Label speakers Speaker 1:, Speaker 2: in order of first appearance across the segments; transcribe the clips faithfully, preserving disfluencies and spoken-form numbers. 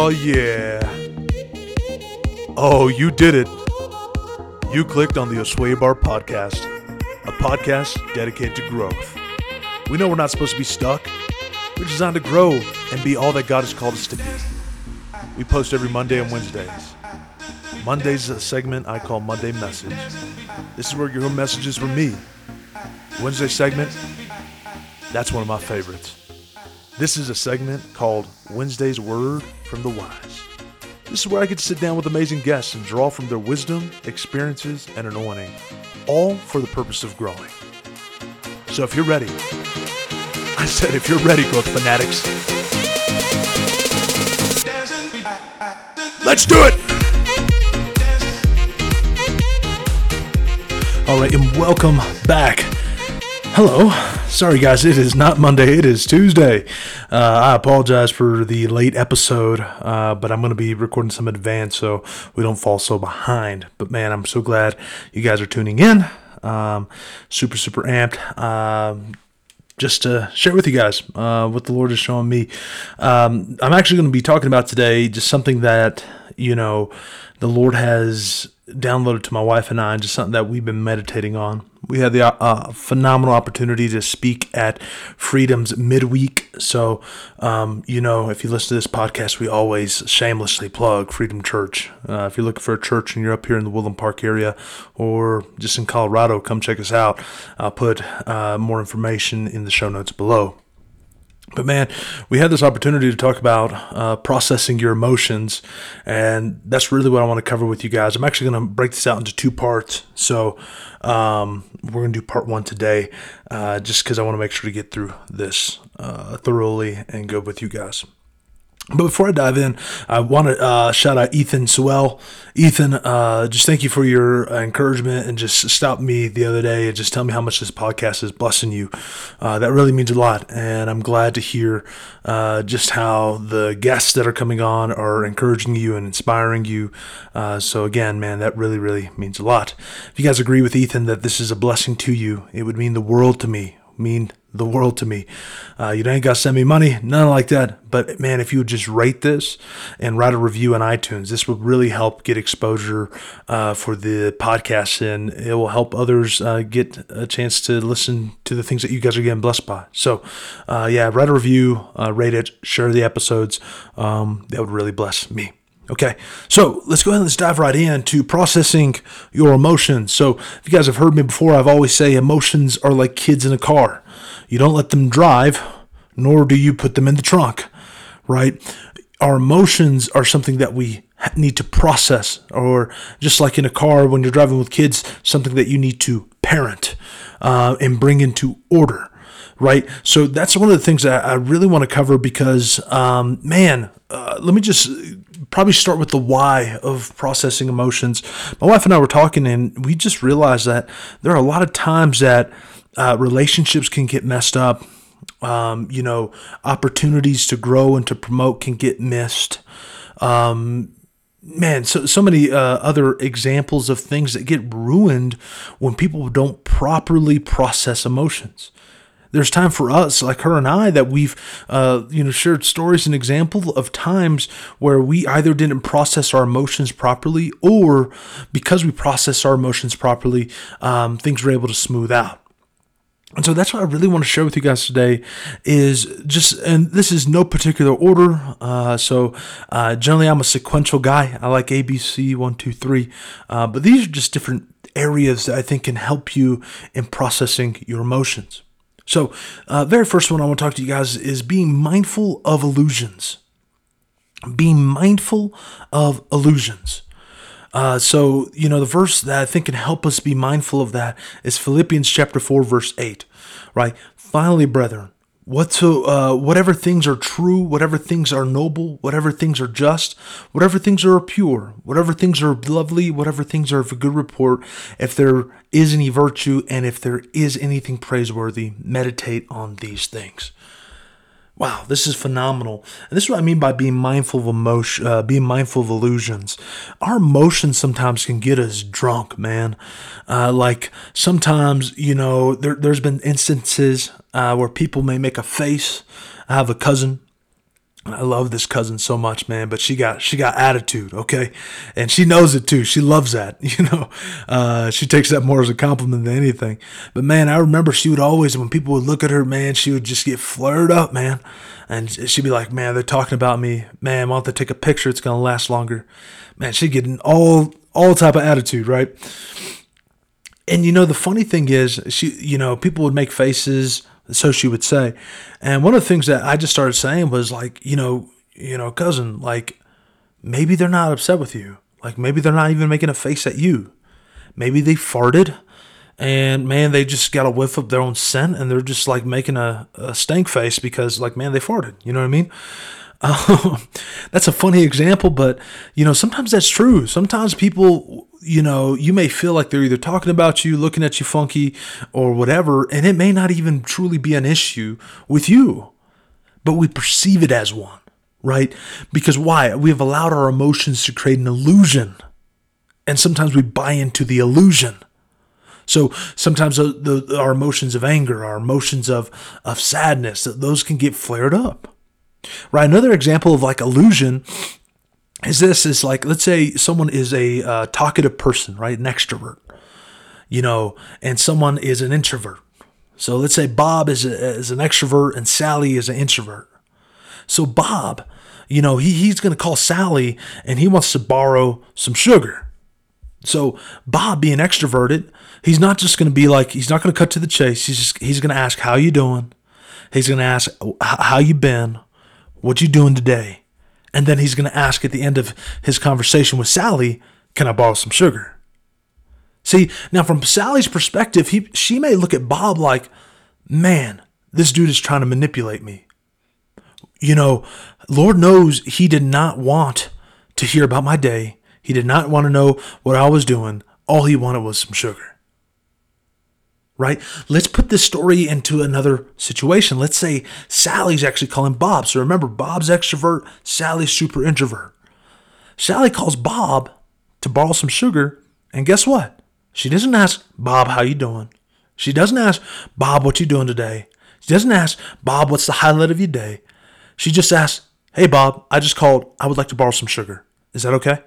Speaker 1: Oh, yeah. Oh, you did it. You clicked on the Osway Bar Podcast, a podcast dedicated to growth. We know we're not supposed to be stuck. We're designed to grow and be all that God has called us to be. We post every Monday and Wednesdays. Monday's a segment I call Monday Message. This is where your message is from me. Wednesday segment, that's one of my favorites. This is a segment called Wednesday's Word from the Wise. This is where I get to sit down with amazing guests and draw from their wisdom, experiences, and anointing, all for the purpose of growing. So if you're ready, I said if you're ready, growth fanatics, let's do it! All right, and welcome back. Hello. Sorry, guys, it is not Monday. It is Tuesday. Uh, I apologize for the late episode, uh, but I'm going to be recording some in advance so we don't fall so behind. But, man, I'm so glad you guys are tuning in. Um, super, super amped. Um, just to share with you guys uh, what the Lord is showing me. Um, I'm actually going to be talking about today just something that, you know, the Lord has downloaded to my wife and I, just something that we've been meditating on. We had the uh, phenomenal opportunity to speak at Freedom's midweek. So, um, you know, if you listen to this podcast, we always shamelessly plug Freedom Church. Uh, if you're looking for a church and you're up here in the Woodland Park area or just in Colorado, come check us out. I'll put uh, more information in the show notes below. But man, we had this opportunity to talk about uh, processing your emotions, and that's really what I want to cover with you guys. I'm actually going to break this out into two parts. So um, we're going to do part one today, uh, just because I want to make sure to get through this uh, thoroughly and go with you guys. But before I dive in, I want to uh, shout out Ethan Sewell. Ethan, uh, just thank you for your uh, encouragement and just stopped me the other day and just tell me how much this podcast is blessing you. Uh, that really means a lot, and I'm glad to hear uh, just how the guests that are coming on are encouraging you and inspiring you. Uh, so again, man, that really, really means a lot. If you guys agree with Ethan that this is a blessing to you, it would mean the world to me. mean the world to me. Uh, you ain't got to send me money, none like that. But man, if you would just rate this and write a review on iTunes, this would really help get exposure uh, for the podcast, and it will help others uh, get a chance to listen to the things that you guys are getting blessed by. So uh, yeah, write a review, uh, rate it, share the episodes. Um, that would really bless me. Okay, so let's go ahead and let's dive right into processing your emotions. So if you guys have heard me before, I've always say emotions are like kids in a car. You don't let them drive, nor do you put them in the trunk, right? Our emotions are something that we need to process, or just like in a car when you're driving with kids, something that you need to parent uh, and bring into order. Right. So that's one of the things that I really want to cover because, um, man, uh, let me just probably start with the why of processing emotions. My wife and I were talking, and we just realized that there are a lot of times that uh, relationships can get messed up. Um, you know, opportunities to grow and to promote can get missed. Um, Man, so so many uh, other examples of things that get ruined when people don't properly process emotions. There's time for us, like her and I, that we've, uh, you know, shared stories and example of times where we either didn't process our emotions properly, or because we process our emotions properly, um, things were able to smooth out. And so that's what I really want to share with you guys today is just, and this is no particular order. Uh, so uh, generally I'm a sequential guy. I like A, B, C, one, two, three. Uh, but these are just different areas that I think can help you in processing your emotions. So, uh, very first one I want to talk to you guys is being mindful of illusions. Being mindful of illusions. Uh, so, you know, the verse that I think can help us be mindful of that is Philippians chapter four, verse eight, right? Finally, brethren, whatso, uh, whatever things are true, whatever things are noble, whatever things are just, whatever things are pure, whatever things are lovely, whatever things are of a good report, if there is any virtue and if there is anything praiseworthy, meditate on these things. Wow, this is phenomenal. And this is what I mean by being mindful of emotion, uh, being mindful of illusions. Our emotions sometimes can get us drunk, man. Uh, like sometimes, you know, there, there's been instances uh, where people may make a face. I have a cousin I love this cousin so much, man, but she got she got attitude, okay, and she knows it too. She loves that, you know. Uh, she takes that more as a compliment than anything. But man, I remember she would always, when people would look at her, man, she would just get flared up, man, and she'd be like, "Man, they're talking about me, man. Why don't they take a picture? It's gonna last longer." Man, she'd get an all all type of attitude, right? And you know, the funny thing is, she, you know, people would make faces. So she would say. And one of the things that I just started saying was like, you know, you know, cousin, like maybe they're not upset with you. Like maybe they're not even making a face at you. Maybe they farted and man, they just got a whiff of their own scent and they're just like making a, a stank face because like, man, they farted. You know what I mean? Um, that's a funny example, but you know, sometimes that's true. Sometimes people, you know, you may feel like they're either talking about you, looking at you funky or whatever, and it may not even truly be an issue with you, but we perceive it as one, right? Because why? We have allowed our emotions to create an illusion, and sometimes we buy into the illusion. So sometimes the, the, our emotions of anger, our emotions of, of sadness, those can get flared up. Right. Another example of like illusion is this is like, let's say someone is a uh, talkative person, right? An extrovert, you know, and someone is an introvert. So let's say Bob is, a, is an extrovert and Sally is an introvert. So Bob, you know, he, he's going to call Sally and he wants to borrow some sugar. So Bob being extroverted, he's not just going to be like, he's not going to cut to the chase. He's just, he's going to ask, how you doing? He's going to ask, how you been? What you doing today? And then he's going to ask at the end of his conversation with Sally, can I borrow some sugar? See, now from Sally's perspective, he she may look at Bob like, man, this dude is trying to manipulate me. You know, Lord knows he did not want to hear about my day. He did not want to know what I was doing. All he wanted was some sugar. Right? Let's put this story into another situation. Let's say Sally's actually calling Bob. So remember, Bob's extrovert, Sally's super introvert. Sally calls Bob to borrow some sugar, and guess what? She doesn't ask Bob, how you doing? She doesn't ask Bob, what you doing today? She doesn't ask Bob, what's the highlight of your day? She just asks, hey Bob, I just called. I would like to borrow some sugar. Is that okay?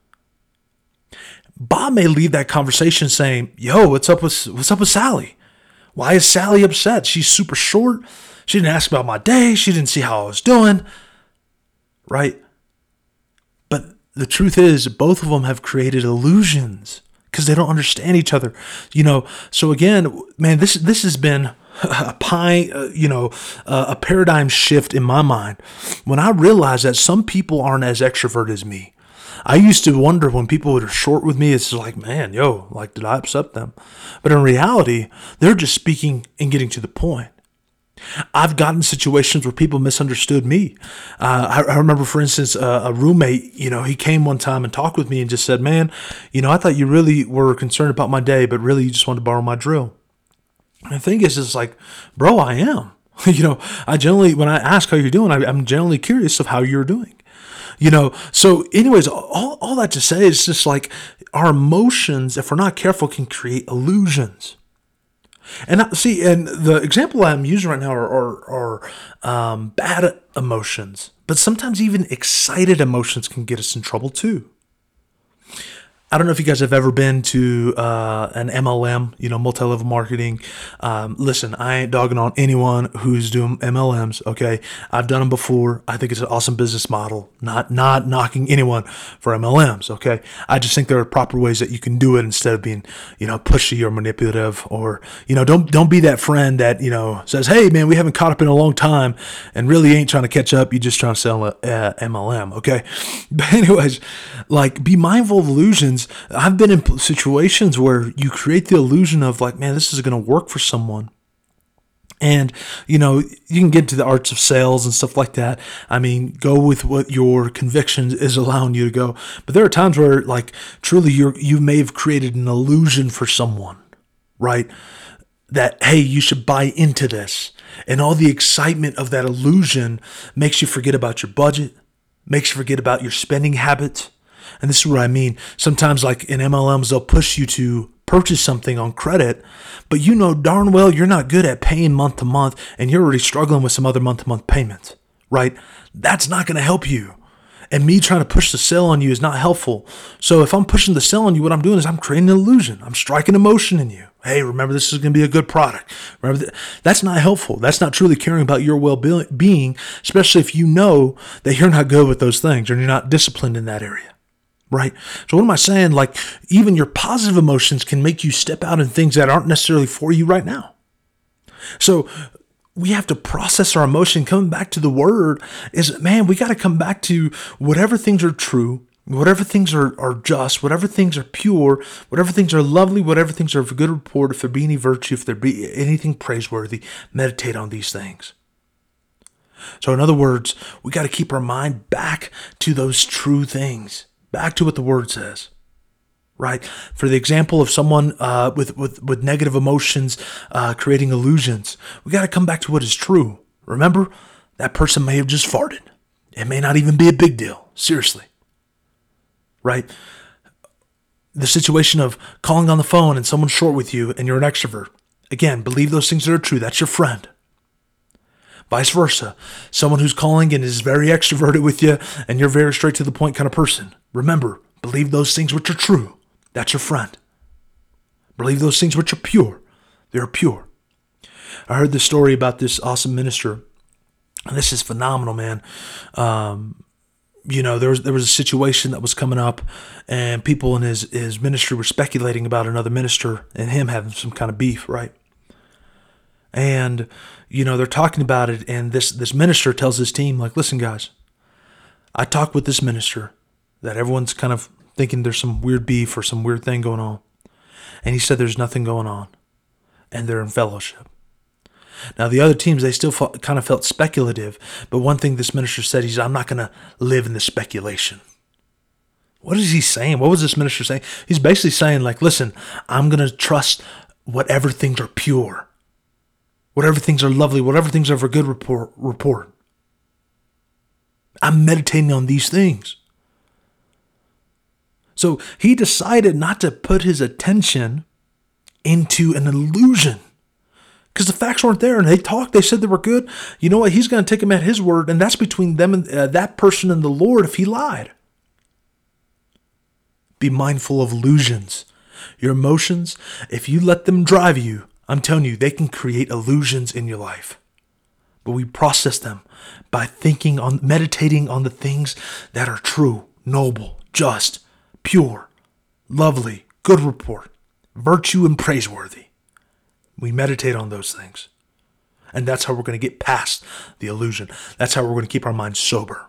Speaker 1: Bob may leave that conversation saying, yo, what's up with what's up with Sally? Why is Sally upset? She's super short. She didn't ask about my day. She didn't see how I was doing. Right? But the truth is, both of them have created illusions because they don't understand each other. You know, so again, man, this this has been a pie, uh, you know, uh, a paradigm shift in my mind when I realized that some people aren't as extrovert as me. I used to wonder when people were short with me, it's like, man, yo, like, did I upset them? But in reality, they're just speaking and getting to the point. I've gotten situations where people misunderstood me. Uh, I, I remember, for instance, uh, a roommate, you know, he came one time and talked with me and just said, man, you know, I thought you really were concerned about my day, but really you just wanted to borrow my drill. And the thing is, it's like, bro, I am. you know, I generally, when I ask how you're doing, I, I'm generally curious of how you're doing. You know, so anyways, all, all that to say is just like our emotions, if we're not careful, can create illusions. And I, see, and the example I'm using right now are, are, are um, bad emotions, but sometimes even excited emotions can get us in trouble too. I don't know if you guys have ever been to uh, an M L M, you know, multi-level marketing. Um, listen, I ain't dogging on anyone who's doing M L Ms, okay? I've done them before. I think it's an awesome business model. Not not knocking anyone for M L Ms, okay? I just think there are proper ways that you can do it instead of being, you know, pushy or manipulative, or, you know, don't don't be that friend that, you know, says, hey, man, we haven't caught up in a long time and really ain't trying to catch up. You're just trying to sell a, a M L M, okay? But anyways, like, be mindful of illusions. I've been in situations where you create the illusion of like, man, this is going to work for someone. And, you know, you can get into the arts of sales and stuff like that. I mean, go with what your conviction is allowing you to go. But there are times where like truly you you may have created an illusion for someone, right? That, hey, you should buy into this. And all the excitement of that illusion makes you forget about your budget, makes you forget about your spending habits. And this is what I mean. Sometimes like in M L Ms, they'll push you to purchase something on credit, but you know darn well you're not good at paying month to month and you're already struggling with some other month to month payments, right? That's not going to help you. And me trying to push the sale on you is not helpful. So if I'm pushing the sale on you, what I'm doing is I'm creating an illusion. I'm striking emotion in you. Hey, remember, this is going to be a good product. Remember, that. That's not helpful. That's not truly caring about your well-being, especially if you know that you're not good with those things or you're not disciplined in that area, right? So what am I saying? Like, even your positive emotions can make you step out in things that aren't necessarily for you right now. So we have to process our emotion. Coming back to the word is, man, we got to come back to whatever things are true, whatever things are, are just, whatever things are pure, whatever things are lovely, whatever things are of a good report, if there be any virtue, if there be anything praiseworthy, meditate on these things. So in other words, we got to keep our mind back to those true things, back to what the word says. Right? For the example of someone uh, with, with, with negative emotions uh, creating illusions, we got to come back to what is true. Remember, that person may have just farted. It may not even be a big deal. Seriously. Right? The situation of calling on the phone and someone's short with you and you're an extrovert. Again, believe those things that are true. That's your friend. Vice versa. Someone who's calling and is very extroverted with you and you're very straight to the point kind of person. Remember, believe those things which are true. That's your friend. Believe those things which are pure. They're pure. I heard this story about this awesome minister. And this is phenomenal, man. Um, you know, there was there was a situation that was coming up, and people in his, his ministry were speculating about another minister and him having some kind of beef, right? And, you know, they're talking about it, and this, this minister tells his team, like, listen, guys, I talked with this minister that everyone's kind of thinking there's some weird beef or some weird thing going on. And he said there's nothing going on. And they're in fellowship. Now, the other teams, they still felt, kind of felt speculative. But one thing this minister said, he's, I'm not going to live in the speculation. What is he saying? What was this minister saying? He's basically saying, like, listen, I'm going to trust whatever things are pure. Whatever things are lovely. Whatever things are of a good report. report. I'm meditating on these things. So he decided not to put his attention into an illusion because the facts weren't there, and they talked. They said they were good. You know what? He's going to take him at his word, and that's between them and uh, that person and the Lord if he lied. Be mindful of illusions. Your emotions, if you let them drive you, I'm telling you, they can create illusions in your life. But we process them by thinking on, meditating on the things that are true, noble, just, pure, lovely, good report, virtue, and praiseworthy. We meditate on those things. And that's how we're going to get past the illusion. That's how we're going to keep our minds sober.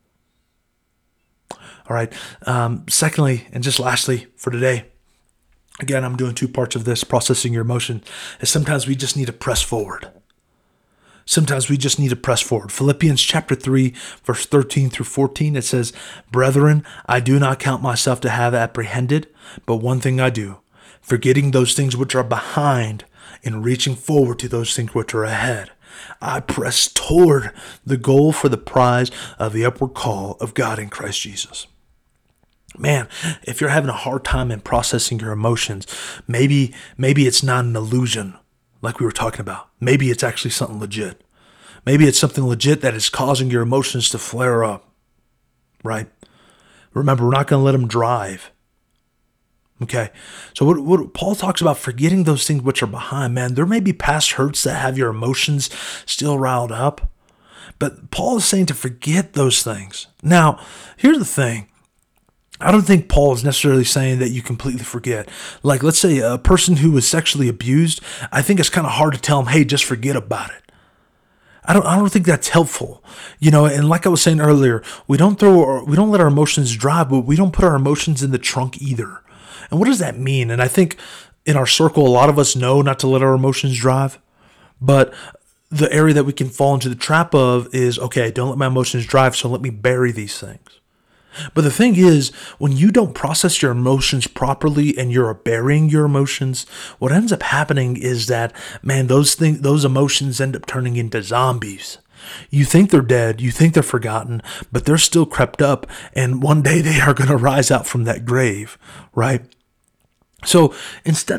Speaker 1: All right. Um, secondly, and just lastly for today, again, I'm doing two parts of this, processing your emotion, is sometimes we just need to press forward. Sometimes we just need to press forward. Philippians chapter three, verse thirteen through fourteen, it says, Brethren, I do not count myself to have apprehended, but one thing I do, forgetting those things which are behind and reaching forward to those things which are ahead. I press toward the goal for the prize of the upward call of God in Christ Jesus. Man, if you're having a hard time in processing your emotions, maybe maybe it's not an illusion like we were talking about. Maybe it's actually something legit. Maybe it's something legit that is causing your emotions to flare up, right? Remember, we're not going to let them drive. Okay, so what, what Paul talks about, forgetting those things which are behind, man, there may be past hurts that have your emotions still riled up, but Paul is saying to forget those things. Now, here's the thing. I don't think Paul is necessarily saying that you completely forget. Like, let's say a person who was sexually abused, I think it's kind of hard to tell them, hey, just forget about it. I don't I don't think that's helpful. You know, and like I was saying earlier, we don't throw our, we don't let our emotions drive, but we don't put our emotions in the trunk either. And what does that mean? And I think in our circle, a lot of us know not to let our emotions drive. But the area that we can fall into the trap of is, okay, don't let my emotions drive, so let me bury these things. But the thing is, when you don't process your emotions properly and you're burying your emotions, what ends up happening is that, man, those things, those emotions end up turning into zombies. You think they're dead, you think they're forgotten, but they're still crept up, and one day they are going to rise out from that grave, right? So instead of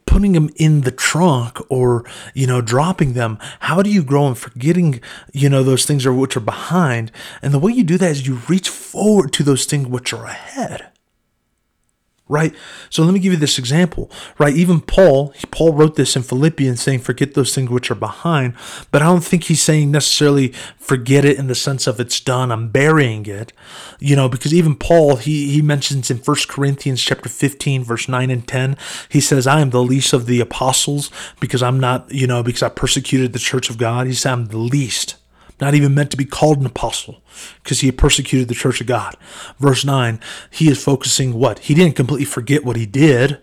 Speaker 1: putting them in the trunk or, you know, dropping them? How do you grow in forgetting, you know, those things are which are behind? And the way you do that is you reach forward to those things which are ahead. Right? So let me give you this example, right? Even Paul, Paul wrote this in Philippians saying, forget those things which are behind, but I don't think he's saying necessarily forget it in the sense of it's done, I'm burying it, you know, because even Paul, he, he mentions in First Corinthians chapter fifteen, verse nine and ten, he says, I am the least of the apostles because I'm not, you know, because I persecuted the church of God. He said, I'm the least. Not even meant to be called an apostle because he had persecuted the church of God. Verse nine, he is focusing what? He didn't completely forget what he did.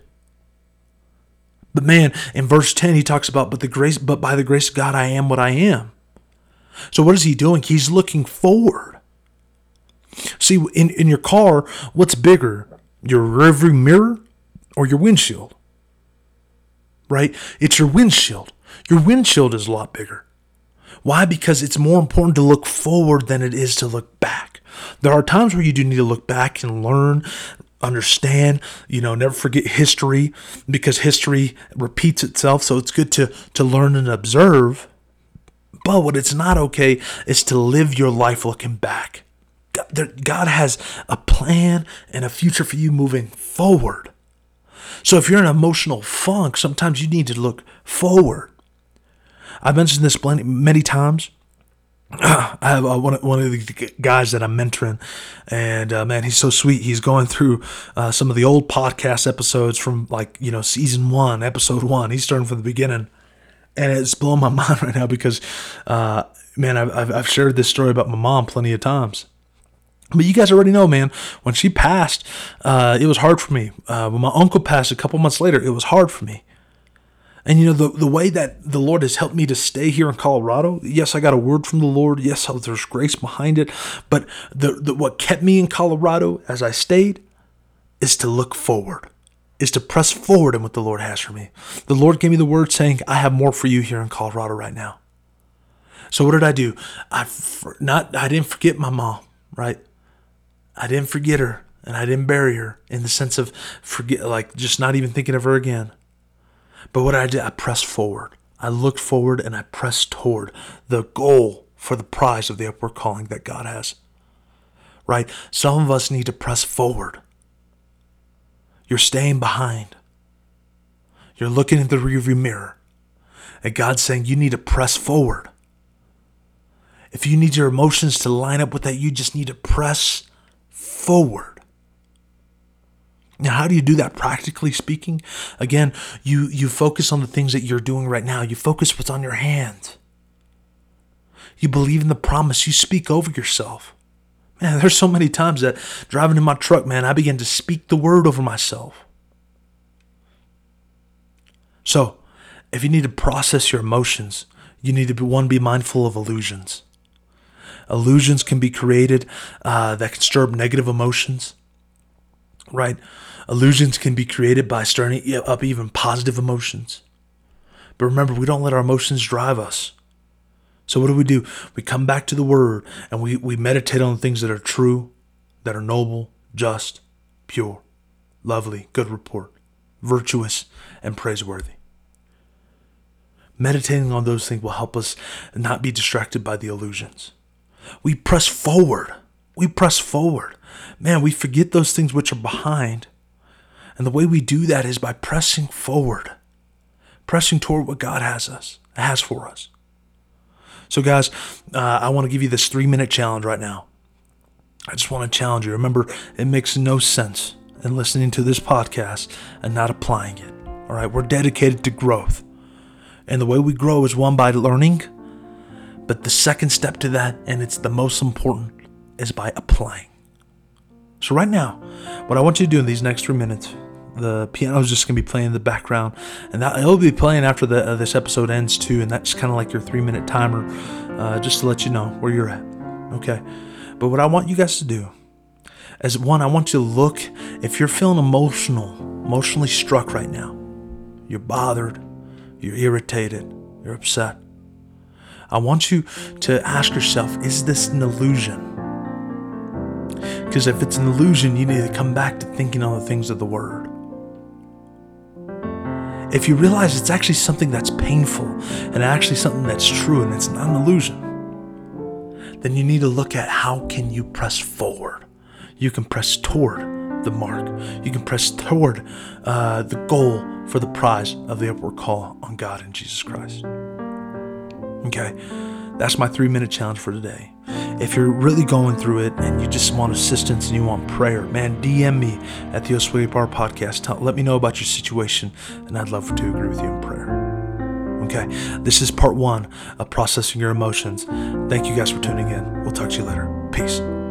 Speaker 1: But man, in verse ten, he talks about, but the grace, but by the grace of God, I am what I am. So what is he doing? He's looking forward. See, in, in your car, what's bigger? Your rearview mirror or your windshield? Right? It's your windshield. Your windshield is a lot bigger. Why? Because it's more important to look forward than it is to look back. There are times where you do need to look back and learn, understand, you know, never forget history because history repeats itself. So it's good to, to learn and observe. But what it's not okay is to live your life looking back. God has a plan and a future for you moving forward. So if you're in an emotional funk, sometimes you need to look forward. I've mentioned this plenty, many times. I have uh, one, one of the guys that I'm mentoring, and uh, man, he's so sweet. He's going through uh, some of the old podcast episodes from like, you know, season one, episode one. He's starting from the beginning, and it's blowing my mind right now because, uh, man, I've, I've, I've shared this story about my mom plenty of times. But you guys already know, man, when she passed, uh, it was hard for me. Uh, when my uncle passed a couple months later, it was hard for me. And, you know, the, the way that the Lord has helped me to stay here in Colorado, yes, I got a word from the Lord. Yes, there's grace behind it. But the, the what kept me in Colorado as I stayed is to look forward, is to press forward in what the Lord has for me. The Lord gave me the word saying, I have more for you here in Colorado right now. So what did I do? I, not, I didn't forget my mom, right? I didn't forget her, and I didn't bury her in the sense of forget, like just not even thinking of her again. But what I did, I pressed forward. I looked forward and I pressed toward the goal for the prize of the upward calling that God has. Right? Some of us need to press forward. You're staying behind. You're looking in the rearview mirror. And God's saying you need to press forward. If you need your emotions to line up with that, you just need to press forward. Now, how do you do that practically speaking? Again, you, you focus on the things that you're doing right now. You focus what's on your hand. You believe in the promise. You speak over yourself. Man, there's so many times that driving in my truck, man, I begin to speak the word over myself. So, if you need to process your emotions, you need to, be, one, be mindful of illusions. Illusions can be created uh, that can stir up negative emotions, right? Illusions can be created by stirring up even positive emotions. But remember, we don't let our emotions drive us. So what do we do? We come back to the Word and we, we meditate on the things that are true, that are noble, just, pure, lovely, good report, virtuous, and praiseworthy. Meditating on those things will help us not be distracted by the illusions. We press forward. We press forward. Man, we forget those things which are behind. And the way we do that is by pressing forward. Pressing toward what God has us, has for us. So guys, uh, I want to give you this three-minute challenge right now. I just want to challenge you. Remember, it makes no sense in listening to this podcast and not applying it. All right, we're dedicated to growth. And the way we grow is one, by learning. But the second step to that, and it's the most important, is by applying. So right now, what I want you to do in these next three minutes, the piano is just going to be playing in the background, and that it'll be playing after the, uh, this episode ends too, and that's kind of like your three-minute timer, uh, just to let you know where you're at, okay? But what I want you guys to do is, one, I want you to look, if you're feeling emotional, emotionally struck right now, you're bothered, you're irritated, you're upset, I want you to ask yourself, is this an illusion? Because if it's an illusion, you need to come back to thinking on the things of the Word. if you realize it's actually something that's painful and actually something that's true and it's not an illusion, then you need to look at how can you press forward. You can press toward the mark. You can press toward uh, the goal for the prize of the upward call on God in Jesus Christ. Okay, that's my three-minute challenge for today. If you're really going through it and you just want assistance and you want prayer, man, D M me at the Oswego Bar Podcast. Tell, let me know about your situation, and I'd love to agree with you in prayer. Okay, this is part one of processing your emotions. Thank you guys for tuning in. We'll talk to you later. Peace.